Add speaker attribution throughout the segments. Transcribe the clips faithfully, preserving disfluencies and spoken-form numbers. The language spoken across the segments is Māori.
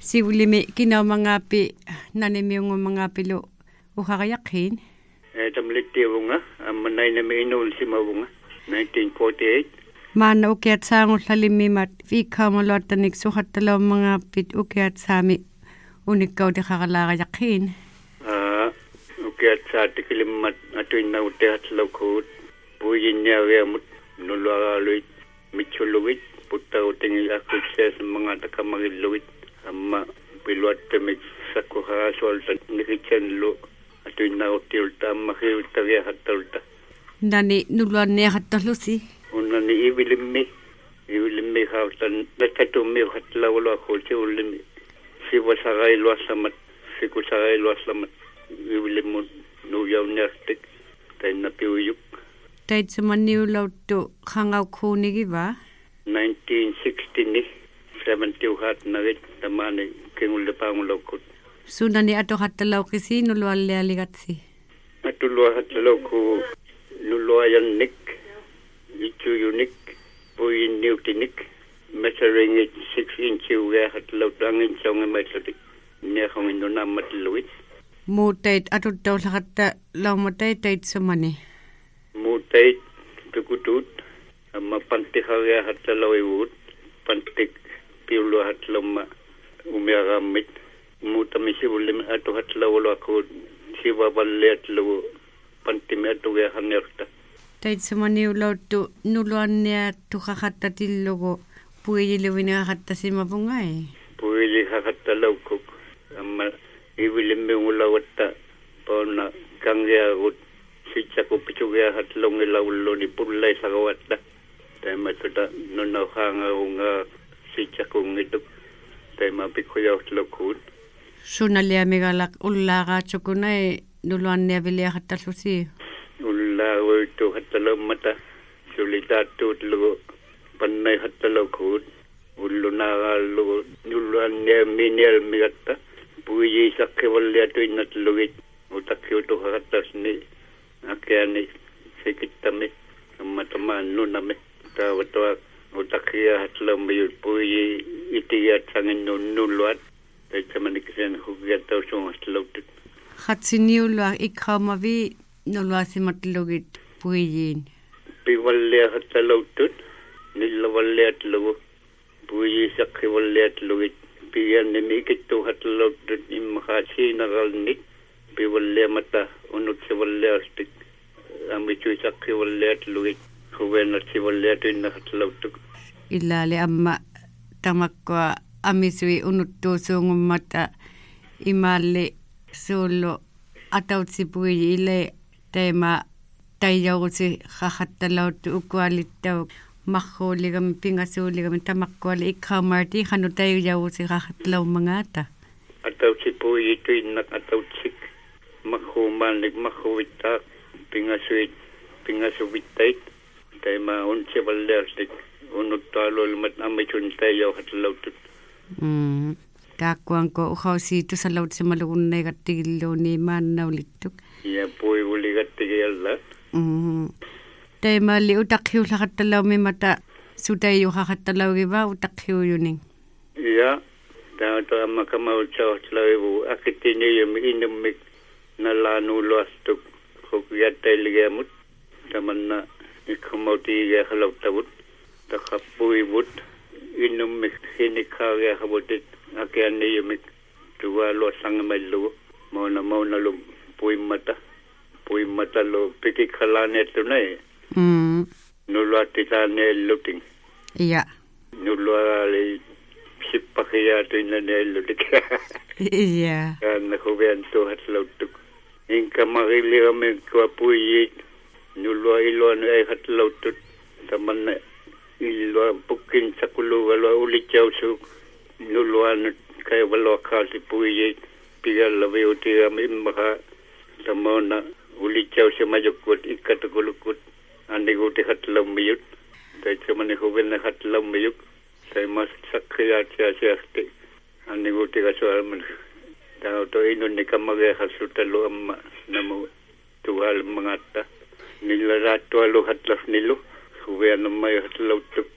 Speaker 1: Siulimi kina mga pi nanimi yung mga pilo ukakayakin.
Speaker 2: Eh tamliti bunga amanay na minul si mabunga nineteen forty-eight.
Speaker 1: Mana ukiat sa ngul halimi mat fika malot tanik suhat talaw mga pit ukiat sami unikaw di kakalakayakin.
Speaker 2: Ah ukiat sa tikilim mat atuin na utehat laukot buyin niya wemut nulwagaluit michuluit puta utingil ako siya sa mga takamagiluit. Amma pilot temik sakuha solta nikichan lo atu na utilta mahiulta ya hatalta
Speaker 1: nani nuluan ne hatalusi
Speaker 2: unani iwilimmi iwilimmi hautan nakatu mi hatla wala khulchi ulimi si wasagai lo samat si kusagai lo samat iwilimmu nu yaunastik taina piuyuk
Speaker 1: tait samaniu lauto khangau khunigi ba
Speaker 2: nineteen sixty ni seventy hat nagit tamane kengul pang lokut
Speaker 1: sunani ato hatalaw kisi nuluan le aligatsi
Speaker 2: atulwa hatlaw ko nulwayan nik itu unik puin newtinik measuring it six inch we hatlaw dangin song measuring ne khong no namat luit
Speaker 1: mutait ato taw lakata law matai tait samani
Speaker 2: mutait tukutut amma panti khaya hatlaw iwut pantik piulo hatlama umiagamit mutamisi ulim ato hatlaw lo ako siwa ballet lo pantime ato ya hanerta
Speaker 1: tait samani ulo to nuluan ne to khatta tillogo puili lewina khatta sima bungai
Speaker 2: puili khatta lauko amma iwilim me ulawata pona kangya ut sicha ko pichuga hatlong lawlo ni pullai sagawata tema tuta nonno khanga unga sicha kung ito tayo mapikuyaw lakud.
Speaker 1: So nalia megalak ulaga chokunay nuluan niya bilia katalusi.
Speaker 2: Ulaga ito katalaw mata sulitato lugo panay katalaw kud ulunaga lugo nuluan niya minel migata puyi sakwalya to inatlugit utakyo to katas ni akyani sikitame mataman nuname tawatawak utakya hatlaw mayul puyi itiyat sangin nuluat tayo manikisen hugyat taw sung hatlaw tit.
Speaker 1: Hatsiniulwa ikaw mavi nulwa si matlugit puyin.
Speaker 2: Piwalya hatlaw tit nilawalya atlaw puyi sakwalya atlugit piyan nimikit to hatlaw tit imakasi nagalnik piwalya mata unot sa walya astik amichoy sakwalya atlugit huwen at si walya ito nakatlaw tit.
Speaker 1: Ilali amma tamakwa amisui unutto sungumata imali solo atautsi pui ile tema tayausi khahattalaut ukwalittaw makhuligam pingasulligam tamakwali ikhamarti hanu tayausi khahattlaw mangata
Speaker 2: atausi pui ito inak atautsik makhumanig makhuwitak pingasuit pingasuwitait tema unsi wallerstik unut talo mat amay chuntay yaw hatlaw tut.
Speaker 1: Mm. Kakuan ko uhaw sito sa laut sa maluunay katigilo ni manaw lituk.
Speaker 2: Iya po uli katigil la.
Speaker 1: Mm. Tay mali utakhiw sa katalaw may mata sutay yung kakatalaw iba utakhiw yuning.
Speaker 2: Iya. Tao to ang makamaw sa hatlaw ibu akitin niyo yung inumik na lanulo astuk kukyatay ligamut taman na ikamaw tiga halaw tabut. Takapuibut inumik hinikaya kabutit akyan niyumik tuwalo sang malo mauna mauna lo puy mata puy mata lo pikikalanet to na eh
Speaker 1: mm
Speaker 2: nulo atitane luting
Speaker 1: iya
Speaker 2: nulo ali sipakya to na luting
Speaker 1: iya
Speaker 2: kan kuben to hatlaw tuk inka magili kami kwa puy nulo ilon ay hatlaw tut taman na ilo pukin sa kulo wala ulit yaw so nuluan kaya wala kasi puyi pigal labi uti kami maka tamaw na ulit yaw siya majukot ikatakulukot andi uti hatlaw mayut dahil siya manikubil na hatlaw mayuk say mas sakya siya siya asti andi uti kasual man tao to inon ni kamagay hasutalo amma namu tuwal mga ta nilarato alo hatlas nilo Kuya na may hatlaw tuk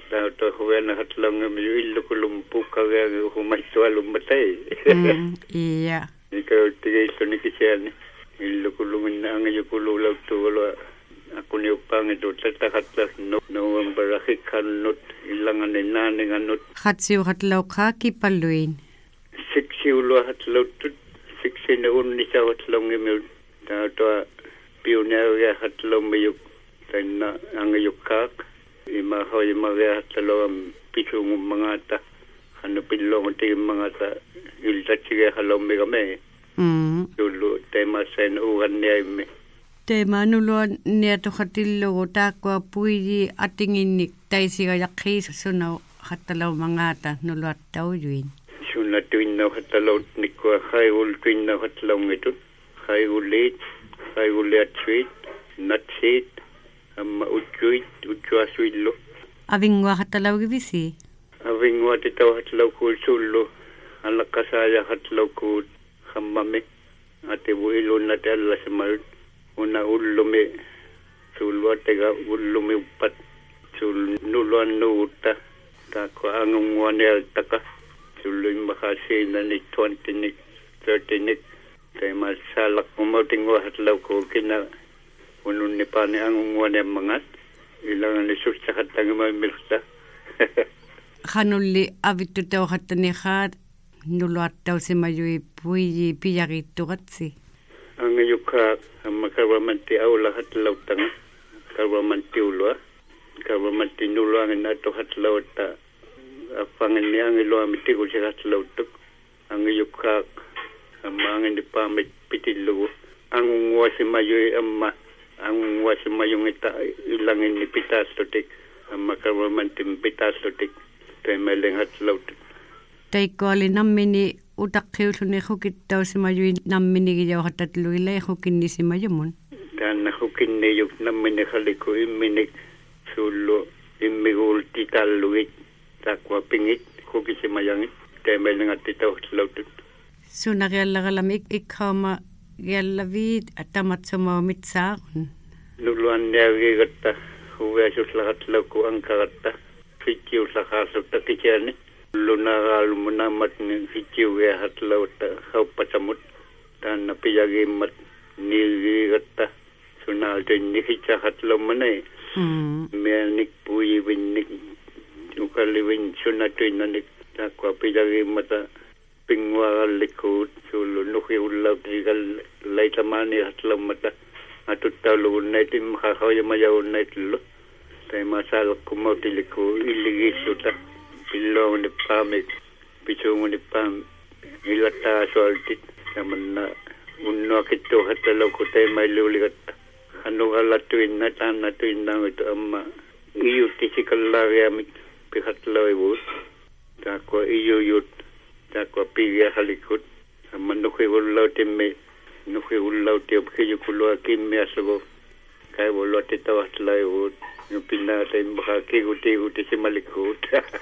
Speaker 2: Tao to huwena hatlong mi illo kulumpu kaya humaiswa lumatay.
Speaker 1: Mm, iya.
Speaker 2: Ikaw tigay so ni kisyan illo kulumin na ang iyo kululaw tuwalo ako ni upang ito tatakatlas no no ang barakik kanot ilangan ni naning anot.
Speaker 1: Hatsiw hatlaw ka kipaluin.
Speaker 2: Siksi ulo hatlaw tut siksi na unni sa hatlaw ngimil. Tao to pioneer hatlaw mayuk na ang iyo kak. Ima hoy mga hatlaw ang pisong mga ta. Ano pilong ti mga ta ilta sige halaw mi kami.
Speaker 1: Mm.
Speaker 2: Dulu tema sen ugan niya mi.
Speaker 1: Tema nulo niya to hatillo ta ko puidi atinginik tay siga yakis sunaw hatlaw mga ta nulo taw yuin.
Speaker 2: Suna tuin na hatlaw ni ko hay ul tuin na hatlaw ngito. Hay ulit, hay ulit sweet, nut seed, amma uchuit, uchuasuilo.
Speaker 1: Avingwa hatlaw gibisi.
Speaker 2: Avingwa titaw hatlaw ko sulo. Ala kasaya hatlaw ko hamame. Ate builo na tala sa marut. Una ulumi. Sulwa tega ulumi upat. Sul nuluan nuuta. Tako angong wanel taka. Suloy makasi na ni twenty nik, thirty nik. Kaya masalak umauting hatlaw ko kina unun ni pa ni angong wanel mangat. Ilangan ni susakat ang mamilsa.
Speaker 1: Hanuli avitu taw hatani khat nuluat taw si mayui puyi piyagito katsi.
Speaker 2: Ang yuka ang makaramanti aula hatlaw tanga. Karamanti ulwa. Karamanti nulwa ang nato hatlaw ta. Apangan niya ang ilo amiti ko siya hatlaw tuk. Ang yuka ang mga ni pamit pitilo. Ang ngwa si mayui amma. Ang ngwa si mayung ita ilangin ni pitastotik. Ang makaramanti pitastotik. Kaya maling hatlaw tuk.
Speaker 1: Tay ko ali nammini utakkiw suni hukit taw si mayui nammini giyaw hatatlo ilay hukin ni si mayumun.
Speaker 2: Dan na hukin ni yuk nammini haliko iminik sulo imigul titaluit takwa pingit hukit si mayangit. Kaya maling atitaw hatlaw tuk.
Speaker 1: So nakialagalamik ikaw ma gialavid atamat sa mga mitsaakon.
Speaker 2: Nuluan niya gigata huwesus lahat law ko ang karata. Fikiw sa kasot na kisyani. Lunaral mo namat ng fikiw ya hatlaw ta haupasamot. Dan napiyagi mat nilirata. Sunal din nikitsa hatlaw manay.
Speaker 1: Mm.
Speaker 2: Meanik puyi winik. Ukaliwin sunatoy nanik. Takwa piyagi mata pingwaral likod. Sulo nukiulaw tigal laytamani hatlaw mata. Atut talo na ito makakaya mayaw na ito. Tayo masalak kumotili ko iligiso ta. Pilong ni pamit. Pisong ni pam. Ilata soltit. Naman na uno kito hatalaw ko tayo may luligat. Ano alatuin na tanatuin na ito ama. Iyo tisikal lari amit. Pihatlaw iwo. Takwa iyo yut. Takwa pigya halikot. Naman nukiulaw timay. Nukiulaw tiyo kayo kulo akin may asago. Kaya wala titaw hatlaw iwo. Yung pinatay baka kiguti-guti si malikot.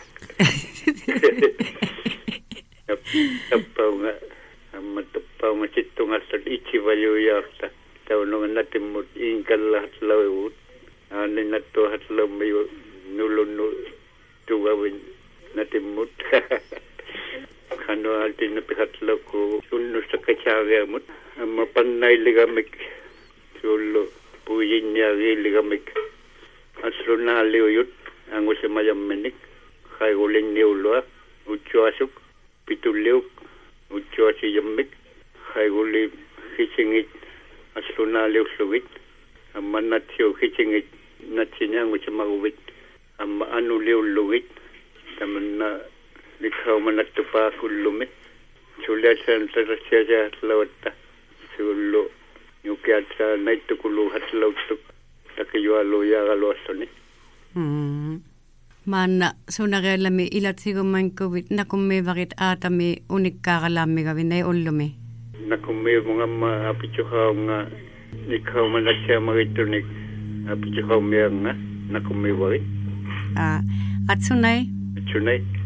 Speaker 2: Tapaw nga. Matapaw nga sito nga sa ichivayo yakta. Taw nung natin mo ingkal lahat lawit. Ano na to hatlaw may nulo-nulo. Tuwawin natin mo. Kano altin na pihatlaw ko. Suno sa katsarya mo. Mapanay ligamik. Sulo. Puyin niya ligamik. Aslo na liuyot, ang usamayang minik, kay uling niulwa, uchuasok, pituliw, uchuasi yamik, kay uling hisingit, aslo na liw suwit, ang manatyo hisingit, natsinyang usamawit, ang maano liw luwit, taman na likaw manatupa kulumi, sulat sa antarasya sa lawata, sulo, nyukiat sa naitukulu hatlautuk, takiwalo ya galoso ni.
Speaker 1: Hmm. Mana so nagalami ilat sigo man COVID na kumme bakit ata mi unik kakalami gawin ay ulumi.
Speaker 2: Na kumme mga maapitsuhaw nga ikaw man na siya magitunik apitsuhaw miya nga na kumme bakit.
Speaker 1: Ah, at sunay?
Speaker 2: At sunay.